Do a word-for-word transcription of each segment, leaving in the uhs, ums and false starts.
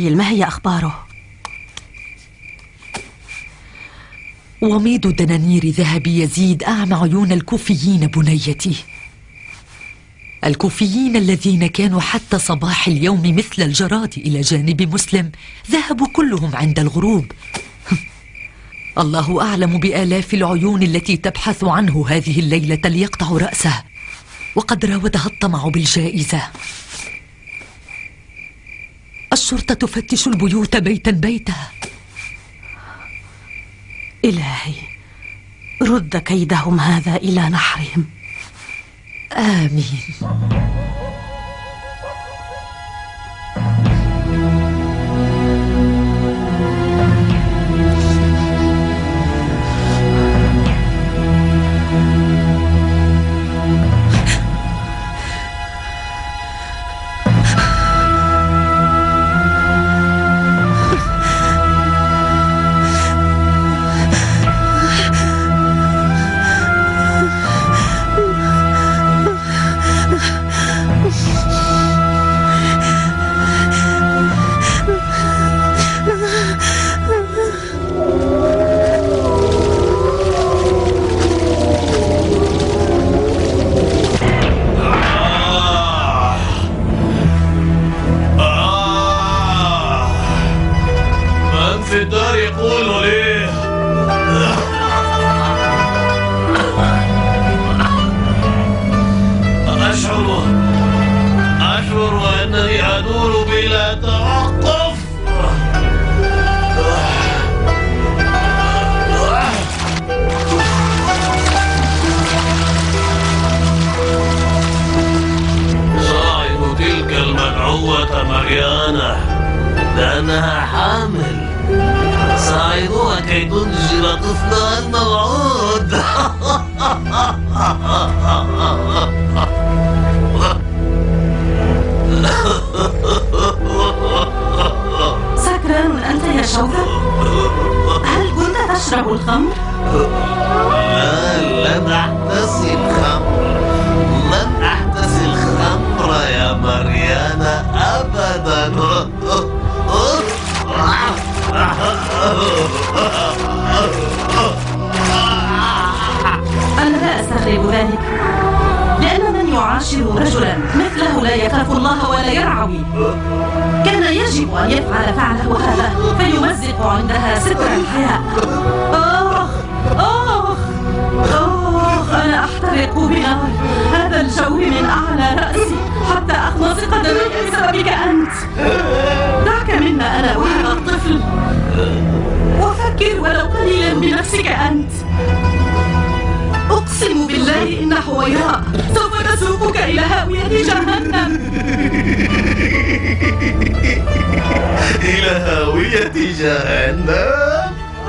جبريل، ما هي أخباره؟ وميض دنانير ذهب يزيد أعمى عيون الكوفيين بنيتي، الكوفيين الذين كانوا حتى صباح اليوم مثل الجراد إلى جانب مسلم ذهبوا كلهم عند الغروب. الله أعلم بآلاف العيون التي تبحث عنه هذه الليلة ليقطع رأسه، وقد راودها الطمع بالجائزة. الشرطة تفتش البيوت بيتا بيتا. إلهي، رد كيدهم هذا إلى نحرهم. آمين. لأنها حامل. ساعدوها كي تنجب طفلها الموعود. سكران أنت يا شوذر؟ هل كنت تشرب الخمر؟ لا، لم أحتسي الخمر، لم أحتسي الخمر يا مريانا أبدا. أنا لا أستغرب ذلك، لأن من يعاشر رجلا مثله لا يخاف الله ولا يرعوي كان يجب أن يفعل فعله هذا فيمزق عندها ستر الحياء. آخ آخ آخ، أنا أحترق بنار هذا الجو من أعلى رأسي حتى أخمص قدمي بسببك أنت. دعك منا أنا وهذا الطفل، وفكر ولو قليلا بنفسك أنت. أقسم بالله إن حويراء سوف تسوقك إلى هاوية جهنم. إلى هاوية جهنم؟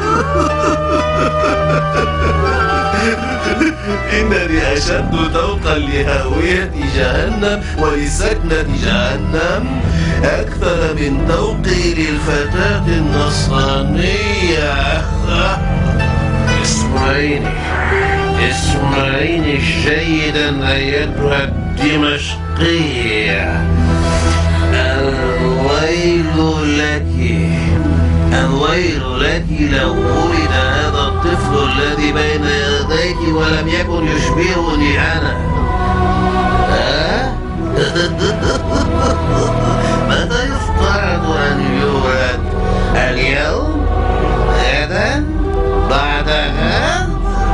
إنني أشد ذوقا لهاوية جهنم ولسكنة جهنم أكثر من ذوقي للفتاة النصرانية. اسمعيني اسمعيني جيدا أيتها الدمشقية، الويل لك الويل لك لو ولد هذا الطفل الذي بين يديك ولم يكن يشبهني أنا. متى يفترض أن يولد؟ اليوم؟ غدا؟ بعد غد؟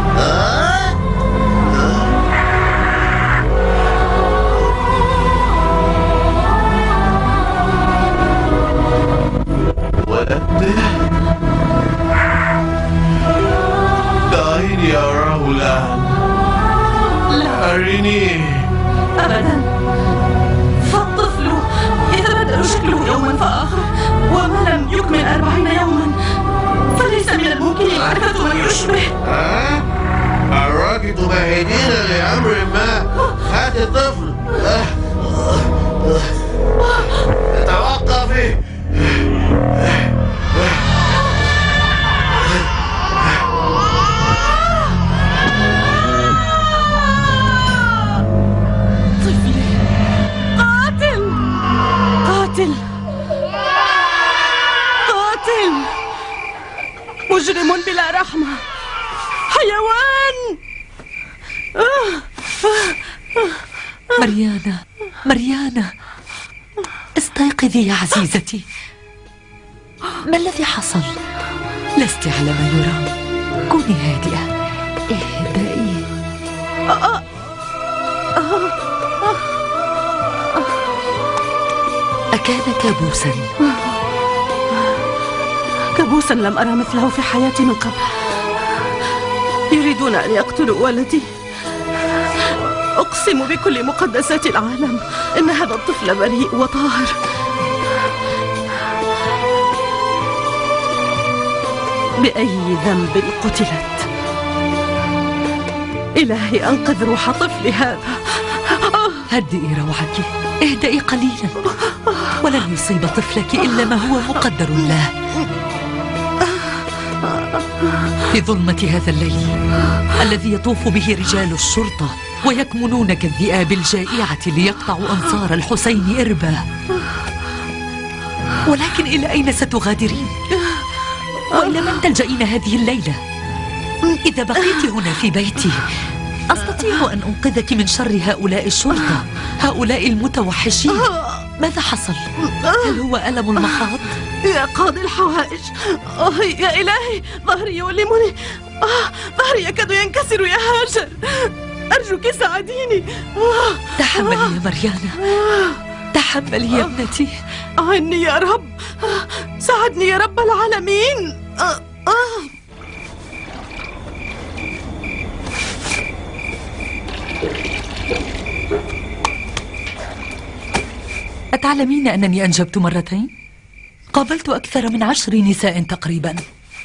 دعيني أراه الآن. لا، أرني. أبدا، فالطفل يتبدل شكله يوما فآخر وما لم يكمل أربعين يوما، فليس من الممكن معرفة من يشبه. أه؟ أراك تمهدين لأمر ما. هات الطفل. توقفي. طفلي قاتل قاتل. مجرم بلا رحمة، حيوان. مريانا، مريانا، استيقظي يا عزيزتي. ما الذي حصل؟ لست على ما يرام. كوني هادئة، اهدئي. أكان كابوسا؟ كابوسا لم أرى مثله في حياتي من قبل. يريدون أن يقتلوا ولدي. أقسم بكل مقدسات العالم إن هذا الطفل بريء وطاهر. بأي ذنب قتلت؟ إلهي أنقذ روح طفلي هذا. هدئي روعك، اهدئي قليلا، ولن يصيب طفلك إلا ما هو مقدر له. في ظلمة هذا الليل الذي يطوف به رجال الشرطة ويكمنون كالذئاب الجائعة ليقطعوا أنصار الحسين إربا، ولكن إلى أين ستغادرين؟ وإلى من تلجئين هذه الليلة؟ إذا بقيت هنا في بيتي أستطيع أن أنقذك من شر هؤلاء الشرطة، هؤلاء المتوحشين. ماذا حصل؟ هل هو ألم المخاض؟ يا قاضي الحوائج، آه يا إلهي، ظهري يؤلمني. آه ظهري يكاد ينكسر يا هاجر، أرجوك ساعديني. آه تحملي يا مريانا، تحملي يا ابنتي. أعني يا رب، ساعدني يا رب العالمين. آه آه أتعلمين أنني أنجبت مرتين؟ قابلت أكثر من عشر نساء تقريبا.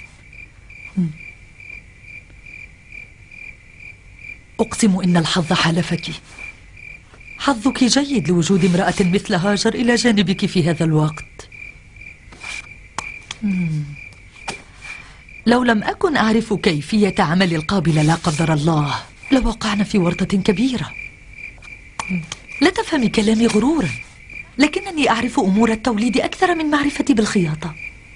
أقسم إن الحظ حالفك. حظك جيد لوجود امرأة مثل هاجر إلى جانبك في هذا الوقت. لو لم أكن أعرف كيفية عمل القابلة لا قدر الله لوقعنا في ورطة كبيرة. لا تفهمي كلامي غرورا، لكنني أعرف أمور التوليد أكثر من معرفتي بالخياطة.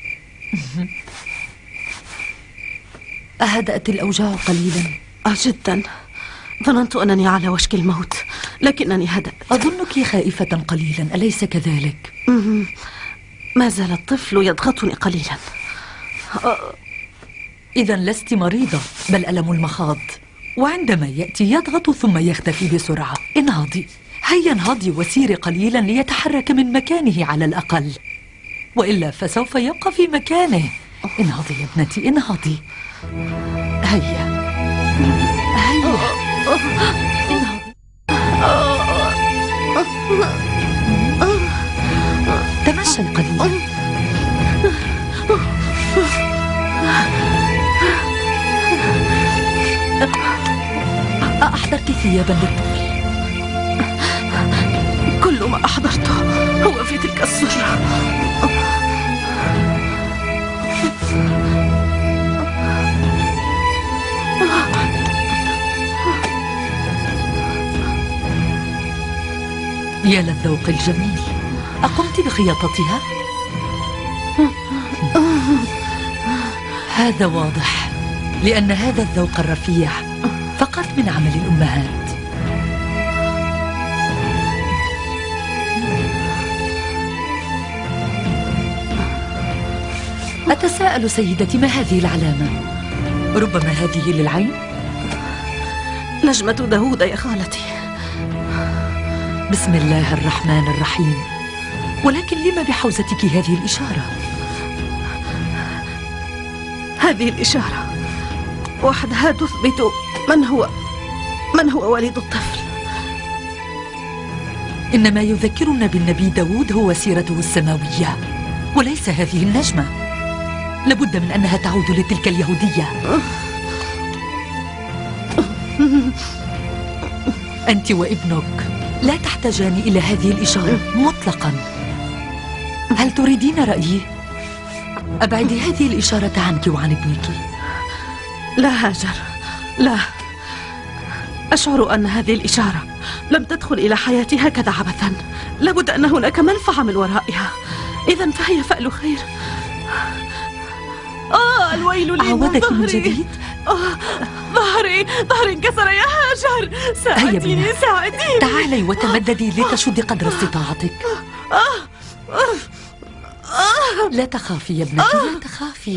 أهدأت الأوجاع قليلا؟ آه جدا، ظننت أنني على وشك الموت، لكنني هدأت. أظنك خائفة قليلا، أليس كذلك؟ ما زال الطفل يضغطني قليلا. إذا لست مريضة، بل ألم المخاض، وعندما يأتي يضغط ثم يختفي بسرعة. انهضي، هيا انهضي وسيري قليلا ليتحرك من مكانه على الأقل، وإلا فسوف يبقى في مكانه. انهضي يا ابنتي، انهضي. هيا هيا انهضي. تمشي قليلا. أحضرت ثيابا للطفل؟ كل ما أحضرته هو في تلك الصورة. يا للذوق الجميل، أقمت بخياطتها؟ هذا واضح، لأن هذا الذوق الرفيع فقط من عمل الأمهات. أتساءل سيدتي، ما هذه العلامة؟ ربما هذه للعين؟ نجمة داوود يا خالتي. بسم الله الرحمن الرحيم. ولكن لما بحوزتك هذه الإشارة؟ هذه الإشارة وحدها تثبت من هو من هو والد الطفل. إنما يذكرنا بالنبي داوود هو سيرته السماوية، وليس هذه النجمة. لابد من أنها تعود لتلك اليهودية. أنت وابنك لا تحتاجان إلى هذه الإشارة مطلقا. هل تريدين رأيي؟ أبعدي هذه الإشارة عنك وعن ابنك. لا هاجر، لا. أشعر أن هذه الإشارة لم تدخل إلى حياتي هكذا عبثا. لابد أن هناك منفعة من ورائها. إذن فهي فأل خير. آه الويل لي من عودك من ظهري. جديد؟ آه ظهري ظهري انكسر يا هاجر. هيا ساعديني بنا، ساعديني. تعالي وتمددي لتشدي قدر استطاعتك. لا تخافي يا ابنتي، لا تخافي.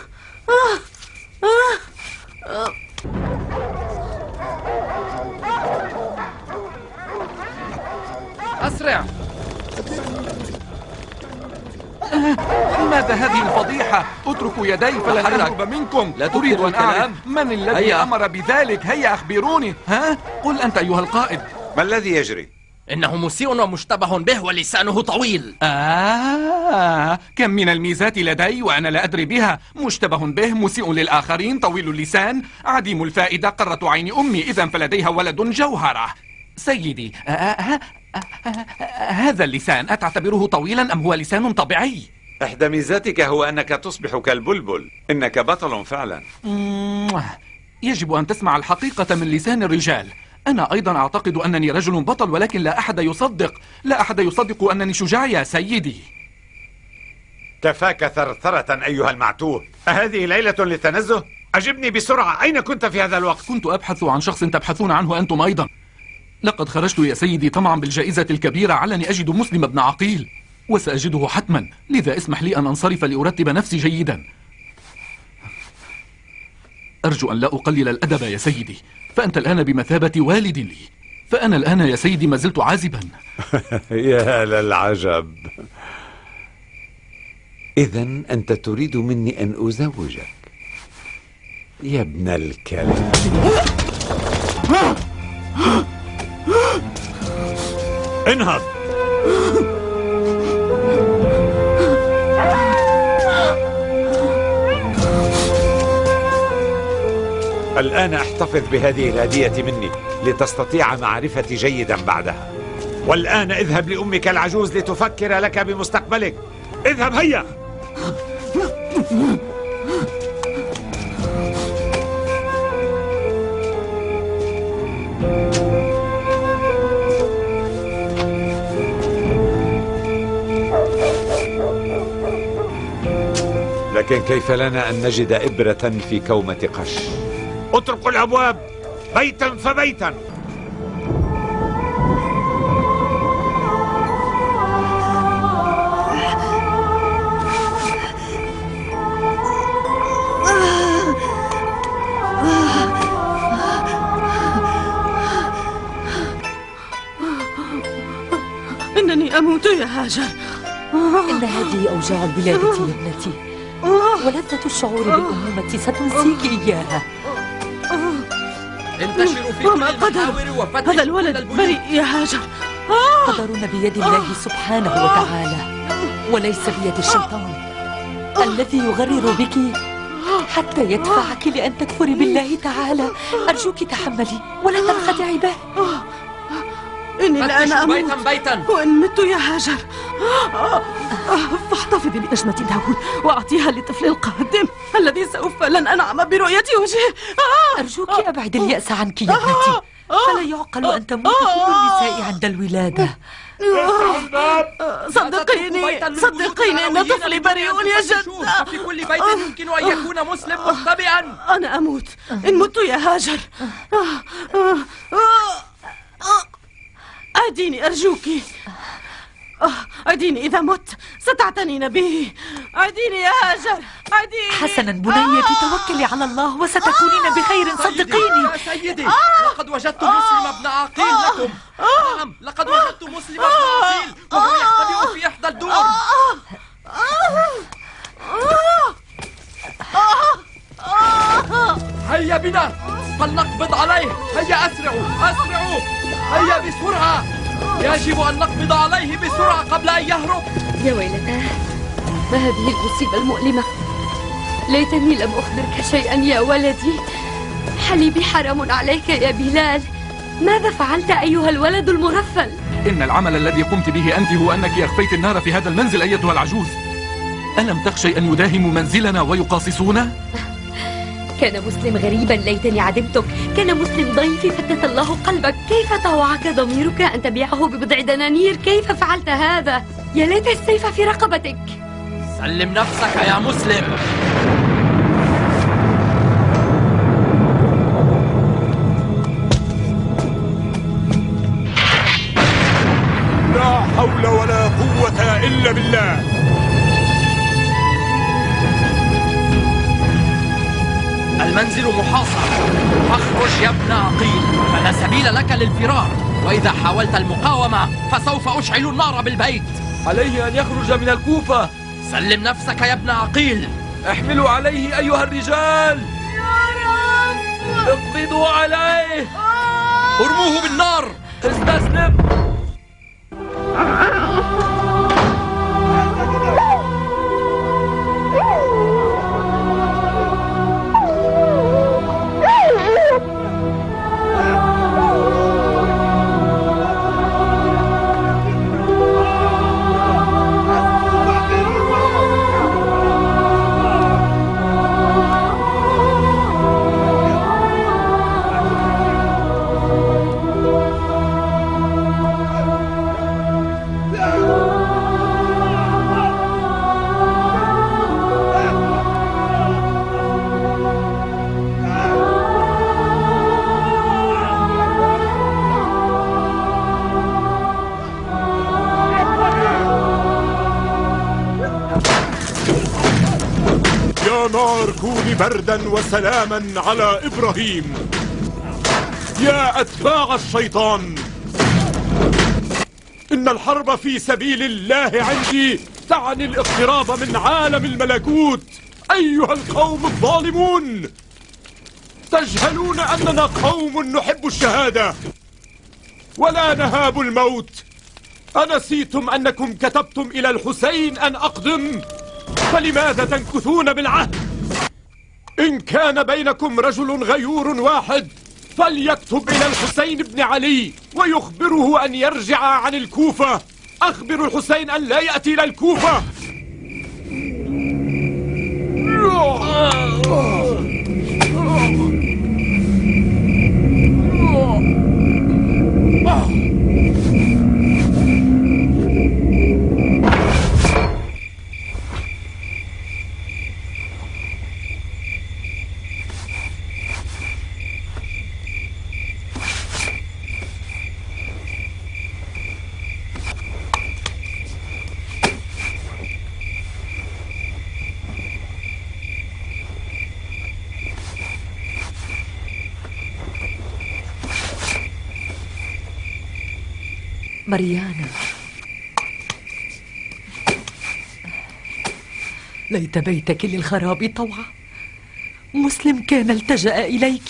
أسرع. ماذا هذه الفضيحة؟ اتركوا يدي فلن أهرب منكم. لا أريد تكثر أن أعرف الكلام. من الذي هيا. أمر بذلك. هيا أخبروني. ها؟ قل أنت أيها القائد. ما الذي يجري؟ إنه مسيء ومشتبه به ولسانه طويل. آه كم من الميزات لدي وأنا لا أدري بها. مشتبه به، مسيء للآخرين، طويل اللسان، عديم الفائدة، قرة عين أمي، إذا فلديها ولد جوهرة. سيدي، آه آه آه آه آه هذا اللسان أتعتبره طويلا أم هو لسان طبيعي؟ إحدى ميزاتك هو أنك تصبح كالبلبل. إنك بطل فعلا. مم، يجب أن تسمع الحقيقة من لسان الرجال. أنا أيضا أعتقد أنني رجل بطل، ولكن لا أحد يصدق لا أحد يصدق أنني شجاع يا سيدي. كفاك ثرثرة أيها المعتوه. أهذه ليلة للتنزه؟ أجبني بسرعة، أين كنت في هذا الوقت؟ كنت أبحث عن شخص تبحثون عنه أنتم أيضا. لقد خرجت يا سيدي طمعا بالجائزة الكبيرة علني أجد مسلم بن عقيل، وسأجده حتما، لذا اسمح لي أن أنصرف لأرتب نفسي جيدا. أرجو أن لا أقلل الأدب يا سيدي، فأنت الآن بمثابة والد لي، فأنا الآن يا سيدي ما زلت عازبا. يا للعجب. إذن أنت تريد مني أن أزوجك يا ابن الكلب. انهض. الآن احتفظ بهذه الهدية مني لتستطيع معرفتي جيدا بعدها. والآن اذهب لأمك العجوز لتفكر لك بمستقبلك. اذهب هيا. لكن كيف لنا أن نجد إبرة في كومة قش؟ اتركوا الأبواب بيتا فبيتا. إنني أموت يا هاجر. إن هذه أوجاع الولادة يا ابنتي، ولذة الشعور بالأمومة ستنسيك إياها. انتشروا في كل وما قدر المحاور وفتحوا هذا الولد كل البيوت. بريء يا هاجر. قدرنا بيد الله سبحانه وتعالى، وليس بيد الشيطان الذي يغرر بك حتى يدفعك لأن تكفري بالله تعالى. أرجوك تحملي ولا تنخدعي به. إني الآن فتشوا أموت بيتا بيتا. وإن مت يا هاجر فاحتفظي بنجمة داوود وأعطيها للطفل القادم الذي سوف لن أنعم برؤية وجهه. أرجوك أبعد اليأس عنك يا ابنتي، فلا يعقل أن تموت كل النساء عند الولادة. صدقيني صدقيني إن طفلي بريء يا جدة. في كل بيت يمكن أن يكون مسلم مختبئا. أنا أموت إن مت يا هاجر. أعديني أرجوك، أعديني إذا مت ستعتنين به. أعديني يا هاجر أعديني. حسنا بنيتي، توكلي على الله وستكونين بخير صدقيني. يا سيدي لقد وجدت مسلم بن عقيل لكم. نعم لقد وجدت مسلم بن عقيل وهو يختبئ في إحدى الدور. هيا بنا فلنقبض عليه. هيا أسرعوا أسرعوا هيا بسرعة. يجب أن نقبض عليه بسرعة قبل أن يهرب. يا ويلتاه، ما هذه المصيبة المؤلمة؟ ليتني لم أخبرك شيئا يا ولدي. حليبي حرام عليك يا بلال. ماذا فعلت أيها الولد المغفل؟ إن العمل الذي قمت به أنت هو أنك أخفيت النار في هذا المنزل أيتها العجوز. ألم تخشي أن يداهموا منزلنا ويقاصصونا؟ كان مسلم غريبا ليتني عدمتك. كان مسلم ضيفي فتت الله قلبك. كيف طوعك ضميرك أن تبيعه ببضع دنانير؟ كيف فعلت هذا؟ يا ليت السيف في رقبتك. سلم نفسك يا مسلم. حول ولا قوة إلا بالله. المنزل محاصر، فاخرج يا ابن عقيل، فلا سبيل لك للفرار، وإذا حاولت المقاومة فسوف أشعل النار بالبيت. عليه أن يخرج من الكوفة. سلم نفسك يا ابن عقيل. احملوا عليه أيها الرجال. يا رب، اقبضوا عليه. ارموه بالنار. استسلم. نار كوني بردا وسلاما على إبراهيم. يا أتباع الشيطان، إن الحرب في سبيل الله عندي تعني الاقتراب من عالم الملكوت. أيها القوم الظالمون، تجهلون أننا قوم نحب الشهادة ولا نهاب الموت. أنسيتم أنكم كتبتم إلى الحسين أن أقدم؟ فلماذا تنكثون بالعهد؟ إن كان بينكم رجل غيور واحد فليكتب إلى الحسين بن علي ويخبره أن يرجع عن الكوفة. أخبروا الحسين أن لا يأتي إلى الكوفة. مريانا، ليت بيتك للخراب طوعا. مسلم كان التجأ إليك،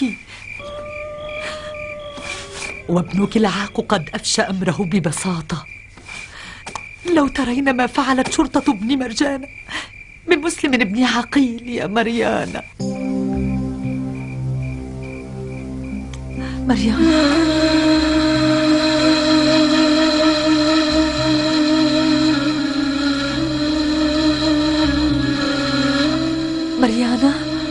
وابنك العاق قد أفشى أمره ببساطة. لو ترين ما فعلت شرطة ابن مرجان بمسلم ابن عقيل يا مريانا. مريانا، مريانا،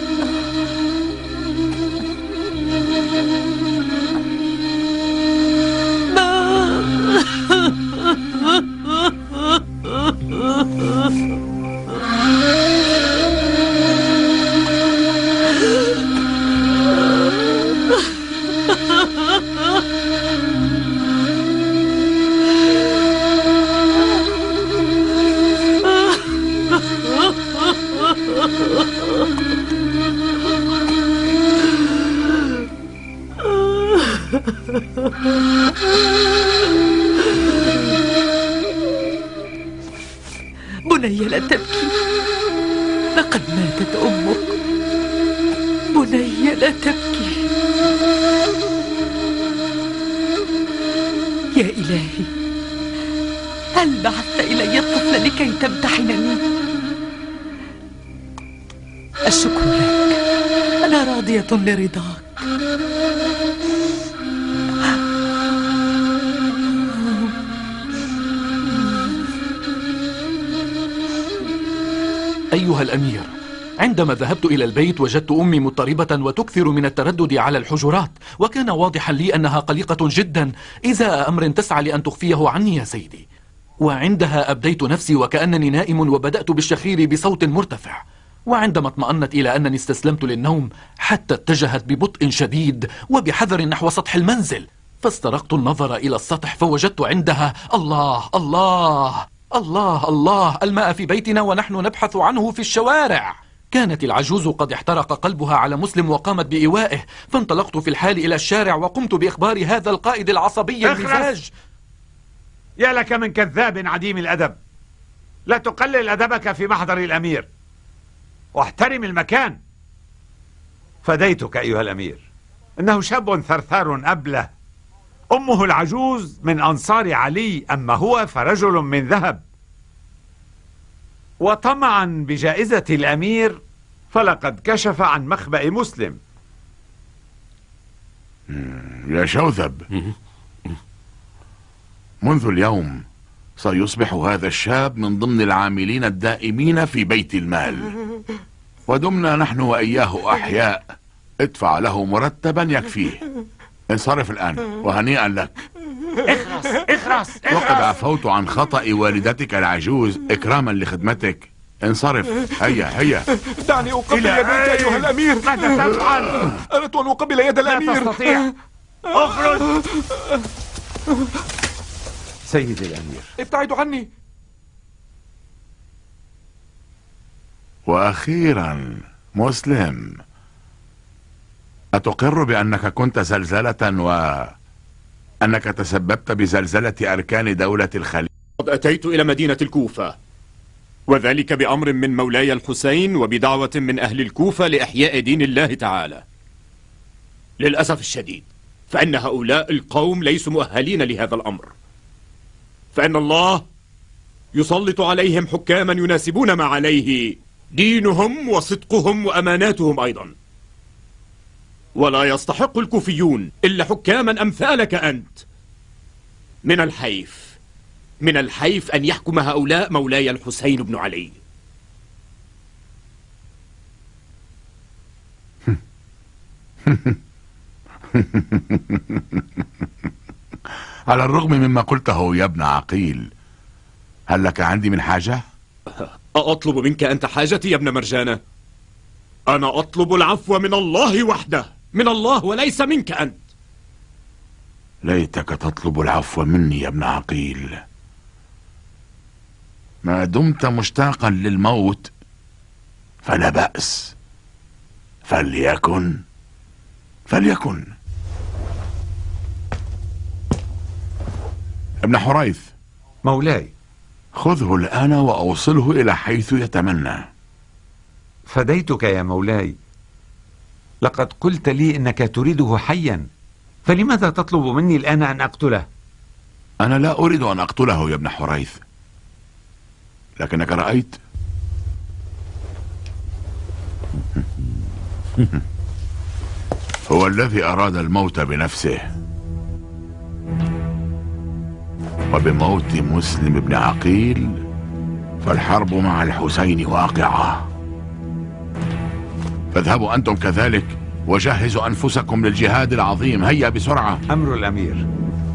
بني لا تبكي، لقد ماتت أمك. بني لا تبكي. يا إلهي، هل بعثت إلي الطفل لكي تمتحنني؟ الشكر لك، أنا راضية لرضاك. أيها الأمير، عندما ذهبت إلى البيت وجدت أمي مضطربة وتكثر من التردد على الحجرات، وكان واضحا لي أنها قلقة جدا إزاء أمر تسعى لأن تخفيه عني يا سيدي. وعندها أبديت نفسي وكأنني نائم، وبدأت بالشخير بصوت مرتفع. وعندما اطمأنت إلى أنني استسلمت للنوم، حتى اتجهت ببطء شديد وبحذر نحو سطح المنزل، فاسترقت النظر إلى السطح فوجدت عندها الله الله الله الله الماء في بيتنا ونحن نبحث عنه في الشوارع. كانت العجوز قد احترق قلبها على مسلم وقامت بإيوائه، فانطلقت في الحال إلى الشارع وقمت بإخبار هذا القائد العصبي المزاج. يا لك من كذاب عديم الأدب، لا تقلل أدبك في محضر الأمير واحترم المكان. فديتك أيها الأمير، إنه شاب ثرثار أبله، أمه العجوز من أنصار علي، أما هو فرجل من ذهب، وطمعا بجائزة الأمير فلقد كشف عن مخبأ مسلم. يا شوذب، منذ اليوم سيصبح هذا الشاب من ضمن العاملين الدائمين في بيت المال، ودمنا نحن وإياه أحياء. ادفع له مرتبا يكفيه. انصرف الآن وهنيئا لك. اخرس اخرس وقد عفوت عن خطأ والدتك العجوز إكراما لخدمتك. انصرف. هيا هيا. دعني أقبل يديك أيها الأمير. ماذا تفعل؟ أردت أن أقبل يد الأمير. لا تستطيع. اخرج سيدي الأمير. ابتعدوا عني. وأخيرا مسلم، أتقر بأنك كنت زلزلة وأنك تسببت بزلزلة أركان دولة الخليفة؟ قد أتيت إلى مدينة الكوفة، وذلك بأمر من مولاي الحسين وبدعوة من أهل الكوفة لإحياء دين الله تعالى. للأسف الشديد فإن هؤلاء القوم ليسوا مؤهلين لهذا الأمر، فإن الله يسلط عليهم حكاما يناسبون ما عليه دينهم وصدقهم وأماناتهم أيضا، ولا يستحق الكوفيون إلا حكاما أمثالك أنت. من الحيف من الحيف أن يحكم هؤلاء مولاي الحسين بن علي. على الرغم مما قلته يا ابن عقيل، هل لك عندي من حاجة؟ أطلب منك أنت حاجتي يا ابن مرجانة؟ أنا أطلب العفو من الله وحده، من الله وليس منك أنت. ليتك تطلب العفو مني يا ابن عقيل. ما دمت مشتاقا للموت فلا بأس، فليكن فليكن. ابن حريث. مولاي. خذه الآن وأوصله إلى حيث يتمنى. فديتك يا مولاي، لقد قلت لي إنك تريده حيا، فلماذا تطلب مني الآن أن أقتله؟ أنا لا أريد أن أقتله يا ابن حريث، لكنك رأيت هو الذي أراد الموت بنفسه، وبموت مسلم بن عقيل فالحرب مع الحسين واقعة. فاذهبوا أنتم كذلك وجهزوا أنفسكم للجهاد العظيم. هيا بسرعة. أمر الأمير.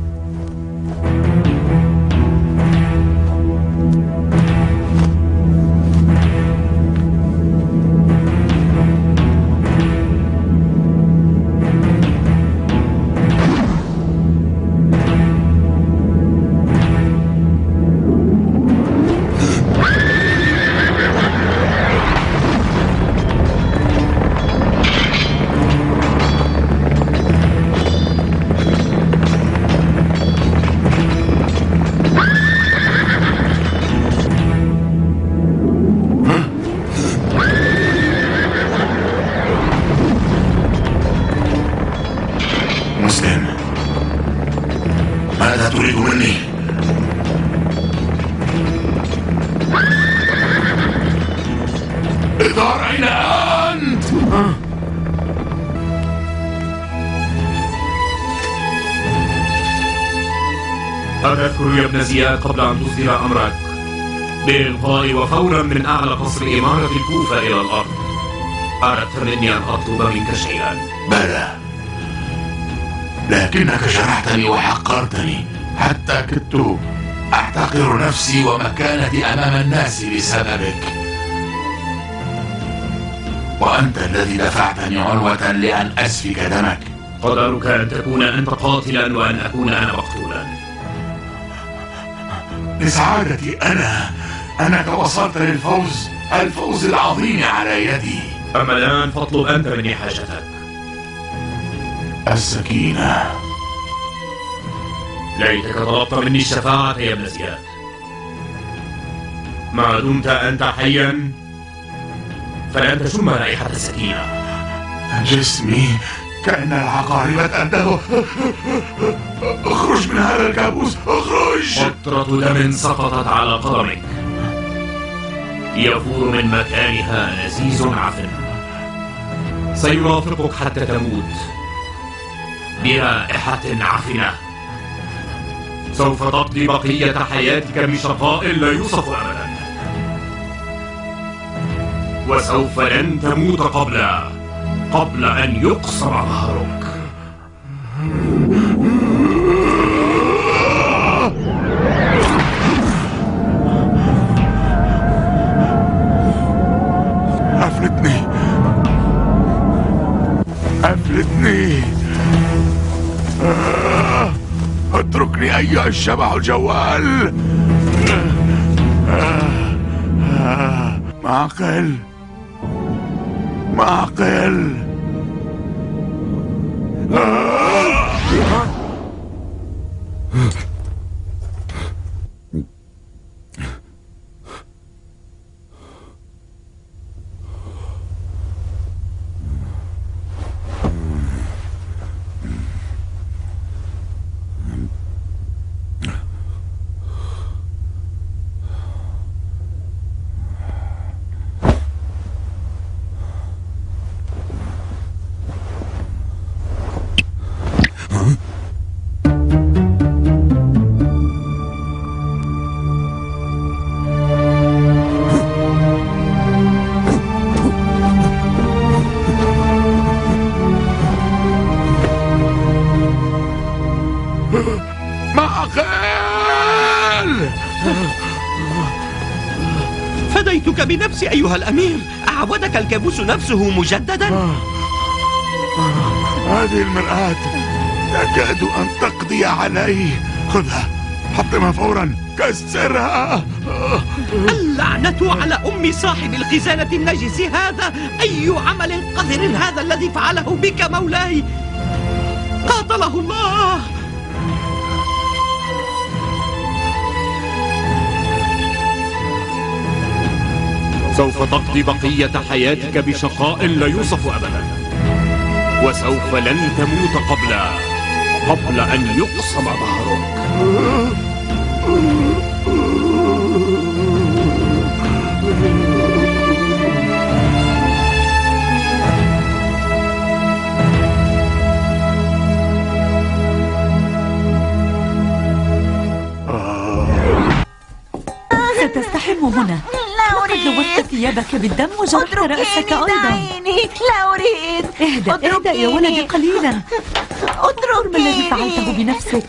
أذكر يا ابن زياد قبل أن تصدر أمرك بإلقاء وفورا من أعلى قصر إمارة الكوفة إلى الأرض. أردت مني أن أطلب منك شيئا. بلى، لكنك جرحتني وحقرتني حتى كدت أحتقر نفسي ومكانتي أمام الناس بسببك، وأنت الذي دفعتني عنوة لأن أسفك دمك. قدرك أن تكون أنت قاتلا وأن أكون أنا مقتولا. لسعادتي أنا أنك وصلت للفوز، الفوز العظيم على يدي. أما الآن فاطلب أنت مني حاجتك. السكينة. ليتك طلبت مني الشفاعة يا ابن زياد. ما دمت أنت حيا فلن تشم رائحة السكينة. جسمي كأن العقارب تأنده. اخرج من هذا الكابوس، اخرج. قطرة دم سقطت على قدمك يفور من مكانها نزيز عفن سيرافقك حتى تموت برائحة عفنة. سوف تقضي بقية حياتك بشقاء لا يوصف أبدا، وسوف لن تموت قبل قبل أن يقصر ظهرك. أفلتني أفلتني آه. اتركني أيها الشبح الجوال. آه. آه. معقل معقل. آه. فديتك بنفسي أيها الأمير. أعودك الكابوس نفسه مجددا. آه. آه. هذه المرآة تكاد أن تقضي علي. خذها، حطمها فورا، كسرها. آه. اللعنة على أم صاحب الخزانة النجس هذا. أي عمل قذر هذا الذي فعله بك مولاي. قاتله الله. سوف تقضي بقية حياتك بشقاء لا يوصف أبدا، وسوف لن تموت قبل قبل أن يقصم ظهرك. ستستحم هنا. لقد لوثت ثيابك بالدم وجرحت رأسك أيضا. لا أريد. اهدأ اهدأ يا ولدي قليلا. اتركني. ما الذي فعلته بنفسك؟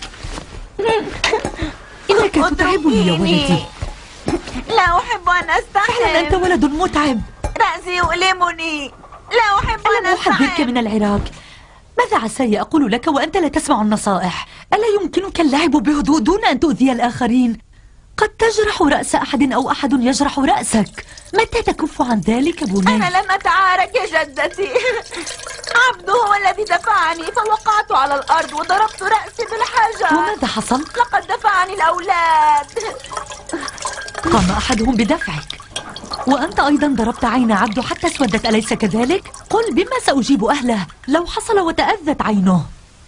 إنك تتعبني يا ولدي. لا أحب أن أستحم. فعلا أنت ولد متعب. رأسي يؤلمني. لا أحب أن أستحم. ألم أحذرك من العراق؟ ماذا عساي أقول لك وأنت لا تسمع النصائح؟ ألا يمكنك اللعب بهدوء دون أن تؤذي الآخرين؟ قد تجرح رأس أحد أو أحد يجرح رأسك. متى تكف عن ذلك بني؟ أنا لم أتعارك يا جدتي. عبده هو الذي دفعني فوقعت على الأرض وضربت رأسي بالحجر. وماذا حصل؟ لقد دفعني الأولاد. قام أحدهم بدفعك وأنت أيضا ضربت عين عبده حتى اسودت، أليس كذلك؟ قل بما سأجيب أهله لو حصل وتأذت عينه.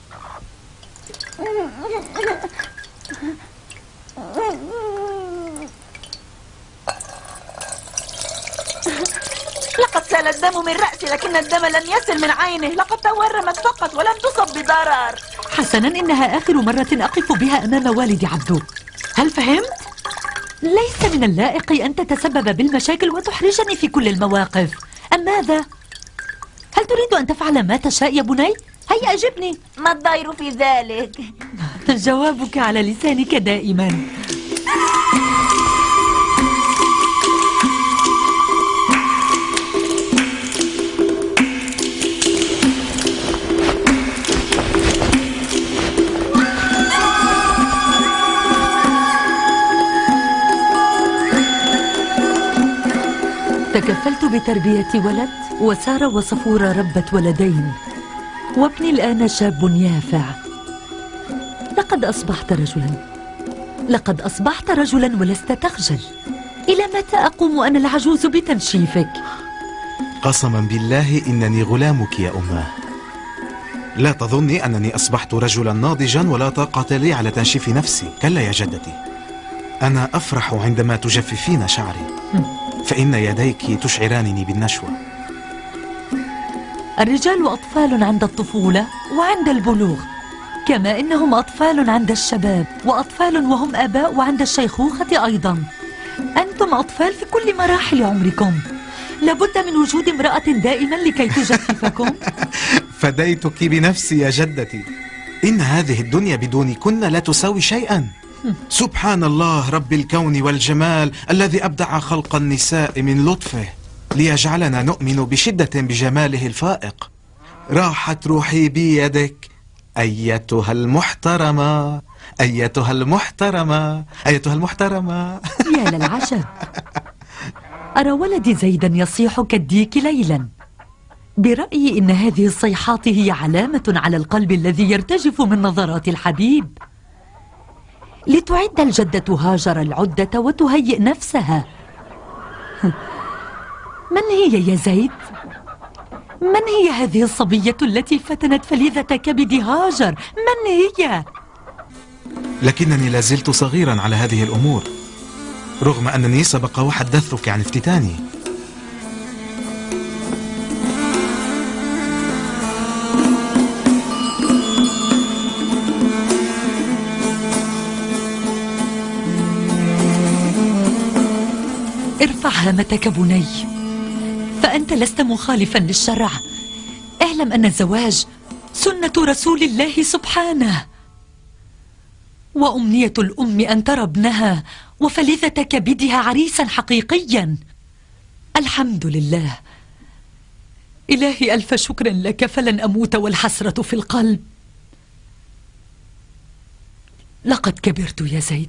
لقد سال الدم من رأسي لكن الدم لن يصل من عينه. لقد تورمت فقط ولم تصب بضرر. حسنا، إنها آخر مرة أقف بها أمام والدي عبدو. هل فهمت؟ ليس من اللائق أن تتسبب بالمشاكل وتحرجني في كل المواقف. أم ماذا؟ هل تريد أن تفعل ما تشاء يا بني؟ هيا أجبني. ما الضير في ذلك؟ جوابك على لسانك دائما. تكفلت بتربية ولد، وسارة وصفورة ربت ولدين، وابني الآن شاب يافع. لقد أصبحت رجلا، لقد أصبحت رجلا ولست تخجل. إلى متى أقوم أنا العجوز بتنشيفك؟ قسما بالله إنني غلامك يا أماه. لا تظني أنني أصبحت رجلا ناضجا ولا طاقة لي على تنشيف نفسي، كلا يا جدتي. أنا أفرح عندما تجففين شعري، فإن يديك تشعرانني بالنشوة. الرجال أطفال عند الطفولة وعند البلوغ، كما إنهم أطفال عند الشباب، وأطفال وهم آباء وعند الشيخوخة أيضا. أنتم أطفال في كل مراحل عمركم، لابد من وجود امرأة دائما لكي تجففكم. فديتك بنفسي يا جدتي، إن هذه الدنيا بدونكن لا تساوي شيئا. سبحان الله رب الكون والجمال الذي أبدع خلق النساء من لطفه ليجعلنا نؤمن بشدة بجماله الفائق. راحت روحي بيدك أيتها المحترمة، أيتها المحترمة، أيتها المحترمة. يا للعجب، أرى ولدي زيدا يصيح كالديك ليلا. برأيي إن هذه الصيحات هي علامة على القلب الذي يرتجف من نظرات الحبيب. لتعد الجدة هاجر العدة وتهيئ نفسها. من هي يا زيد؟ من هي هذه الصبية التي فتنت فلذة كبد هاجر؟ من هي؟ لكنني لازلت صغيرا على هذه الأمور، رغم أنني سبق وحدثتك عن افتتاني. ارفع هامتك بني، فأنت لست مخالفا للشرع. اعلم أن الزواج سنة رسول الله سبحانه، وأمنية الأم أن ترى ابنها وفلذة كبدها عريسا حقيقيا. الحمد لله. إلهي ألف شكر لك، فلن أموت والحسرة في القلب. لقد كبرت يا زيد،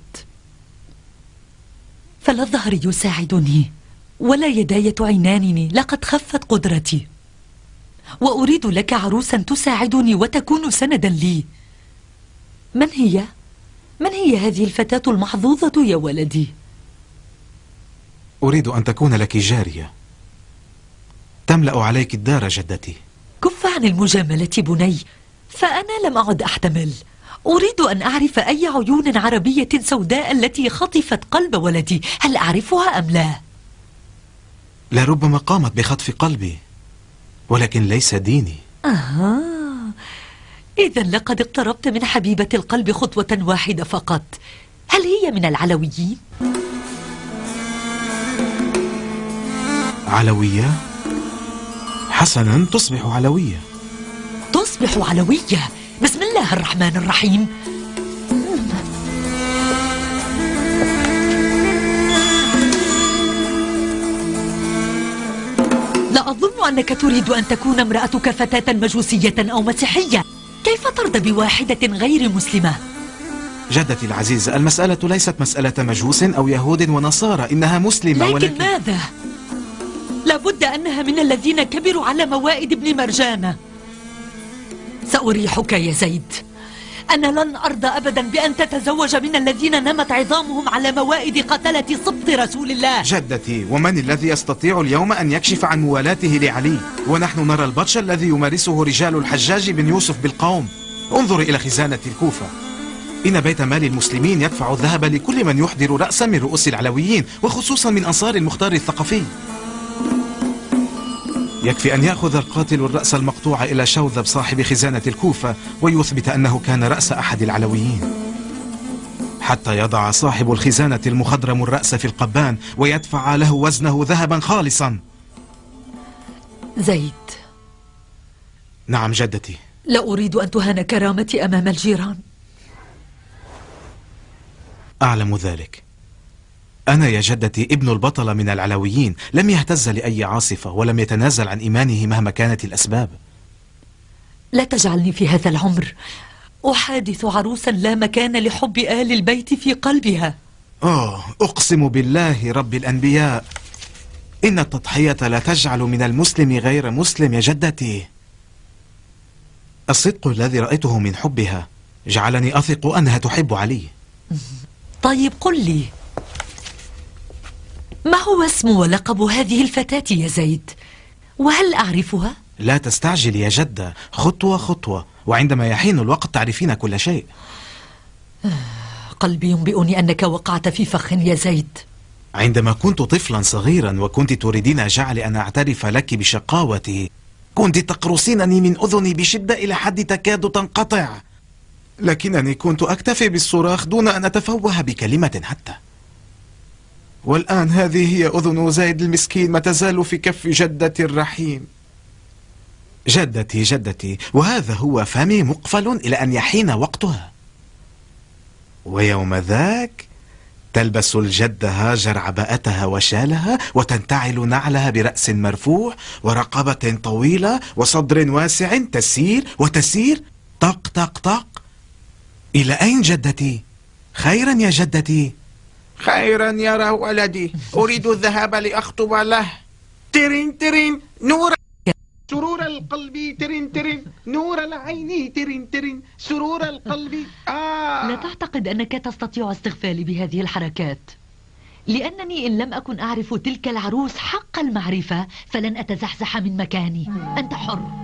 فلا الظهر يساعدني ولا يداي تعينانني. لقد خفت قدرتي، وأريد لك عروسا تساعدني وتكون سندا لي. من هي؟ من هي هذه الفتاة المحظوظة يا ولدي؟ أريد أن تكون لك جارية تملأ عليك الدار جدتي. كف عن المجاملة بني، فأنا لم أعد أحتمل. أريد أن أعرف أي عيون عربية سوداء التي خطفت قلب ولدي، هل أعرفها أم لا؟ لربما قامت بخطف قلبي، ولكن ليس ديني. أها، إذا لقد اقتربت من حبيبة القلب خطوة واحدة فقط. هل هي من العلويين؟ علوية؟ حسنا، تصبح علوية. تصبح علوية؟ بسم الله الرحمن الرحيم. لا أظن أنك تريد أن تكون امرأتك فتاة مجوسية أو مسيحية. كيف ترضى بواحدة غير مسلمة؟ جدتي العزيزة، المسألة ليست مسألة مجوس أو يهود ونصارى، إنها مسلمة. لكن ولكن ماذا؟ لابد أنها من الذين كبروا على موائد ابن مرجانة. سأريحك يا زيد، أنا لن أرضى أبدا بأن تتزوج من الذين نمت عظامهم على موائد قتلة سبط رسول الله. جدتي، ومن الذي يستطيع اليوم أن يكشف عن موالاته لعلي؟ ونحن نرى البطش الذي يمارسه رجال الحجاج بن يوسف بالقوم. انظر إلى خزانة الكوفة، إن بيت مال المسلمين يدفع الذهب لكل من يحضر رأسا من رؤوس العلويين، وخصوصا من أنصار المختار الثقفي. يكفي أن يأخذ القاتل الرأس المقطوع إلى شوذب صاحب خزانة الكوفة ويثبت أنه كان رأس أحد العلويين، حتى يضع صاحب الخزانة المخضرم الرأس في القبان ويدفع له وزنه ذهبا خالصا. زيد. نعم جدتي. لا أريد أن تهان كرامتي أمام الجيران. أعلم ذلك. أنا يا جدتي ابن البطل من العلويين، لم يهتز لأي عاصفة ولم يتنازل عن إيمانه مهما كانت الأسباب. لا تجعلني في هذا العمر أحادث عروسا لا مكان لحب آل البيت في قلبها. آه، أقسم بالله رب الأنبياء إن التضحية لا تجعل من المسلم غير مسلم يا جدتي. الصدق الذي رأيته من حبها جعلني أثق أنها تحب علي. طيب قل لي، ما هو اسم ولقب هذه الفتاة يا زيد؟ وهل أعرفها؟ لا تستعجل يا جدة، خطوة خطوة، وعندما يحين الوقت تعرفين كل شيء. قلبي ينبئني أنك وقعت في فخ يا زيد. عندما كنت طفلا صغيرا وكنت تريدين جعلي أن أعترف لك بشقاوتي، كنت تقرصينني من أذني بشدة إلى حد تكاد تنقطع، لكنني كنت أكتفي بالصراخ دون أن أتفوه بكلمة حتى. والآن هذه هي أذن زيد المسكين ما تزال في كف جدتي الرحيم. جدتي جدتي، وهذا هو فمي مقفل إلى أن يحين وقتها. ويوم ذاك تلبس الجدة هاجر عباءتها وشالها، وتنتعل نعلها برأس مرفوع ورقبة طويلة وصدر واسع، تسير وتسير طق طق طق. إلى أين جدتي؟ خيرا يا جدتي. خيرا يا ولدي، أريد الذهاب لأخطب له. ترين ترين نور سرور القلب، ترين ترين نور العين، ترين ترين سرور القلب. آه. لا تعتقد أنك تستطيع استغفالي بهذه الحركات، لأنني إن لم أكن أعرف تلك العروس حق المعرفة فلن أتزحزح من مكاني. أنت حر.